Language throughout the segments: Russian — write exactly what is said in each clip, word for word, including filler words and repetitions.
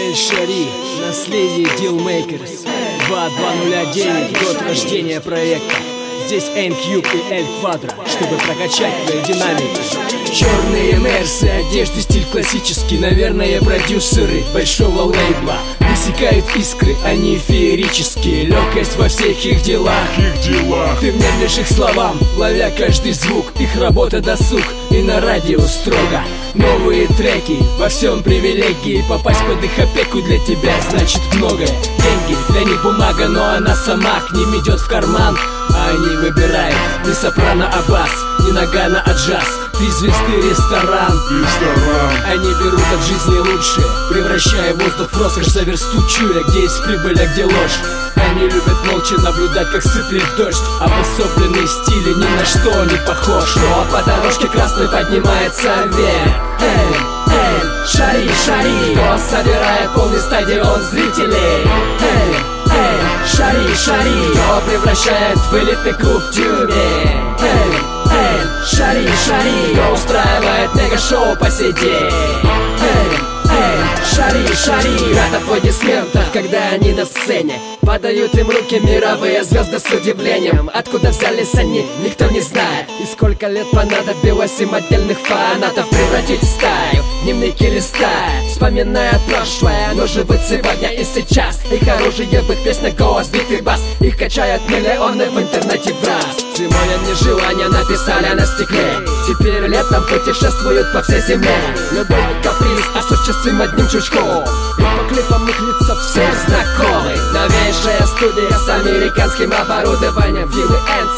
Эль-Шари, наследие Dealmakers. два два ноль девять, год рождения проекта. Здесь N-Cube и L-Quadra, чтобы прокачать твои динамики. Черные мерсы, одежды, стиль классический. Наверное, продюсеры большого лейбла. Высекают искры, они феерические. Легкость во всех их делах, их делах. Ты внемлешь их словам, ловя каждый звук. Их работа досуг, и на радио строго. Новые треки, во всем привилегии. Попасть под их опеку для тебя значит многое. Деньги, для них бумага, но она сама к ним идет в карман. А они выбирают не сопрано, а бас, не нагана, а джаз. Три звезды, ресторан. Ресторан. Они берут от жизни лучшее, превращая воздух в роскошь за версту, чуя, где есть прибыль, а где ложь. Они любят молча наблюдать, как сыплет дождь. Обособленный стиль ни на что не похож. Но по дорожке красной поднимается вверх. Эй, эй, шари, шари, кто собирает полный стадион зрителей. Эй, эй, шари, шари, кто превращает в элитный клуб тюрьме. Эй, эй, шари, шари, кто устраивает мега-шоу по сей день. Эй, эй, шари, шари, от аплодисментов, когда они на сцене. Падают им руки мировые звезды с удивлением. Откуда взялись они, никто не знает. И сколько лет понадобилось им отдельных фанатов превратить в стаю. Дневники листая, вспоминая прошлое, оно живет сегодня и сейчас. Их оружие в их песнях голос, битый бас. Их качают миллионы в интернете в раз. Зимой они желания написали на стекле. Теперь летом путешествуют по всей земле. Любой каприз осуществим одним чучком. И по клипам их лица все знакомы. Новейшая студия с американским оборудованием. Фирмы энд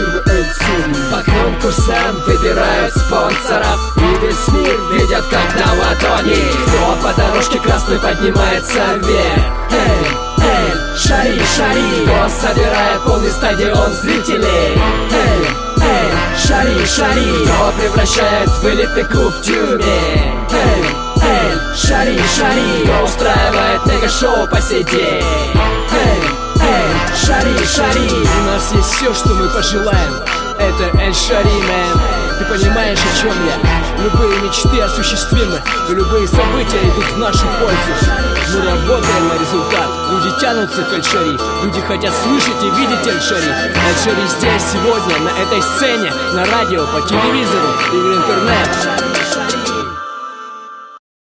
Sony. По конкурсам выбирают спонсоров. И весь мир видят как на ладони. Кто по дорожке красной поднимается вверх. Эй, эй, шари, шари, кто собирает полный стадион зрителей. Эй, эй, шари, шари, кто превращает в элитный клуб тюрьме. Эй, эй, шари, шари, кто устраивает мега-шоу по сей день. Эй, эй, шари, шари, у нас есть все, что мы пожелаем. Это Эль-Шари, мэн. Ты понимаешь, о чем я? Любые мечты осуществимы, и любые события идут в нашу пользу. Мы работаем на результат. Люди тянутся к Эль-Шари. Люди хотят слышать и видеть Эль-Шари. Эль-Шари здесь, сегодня, на этой сцене, на радио, по телевизору и в интернет.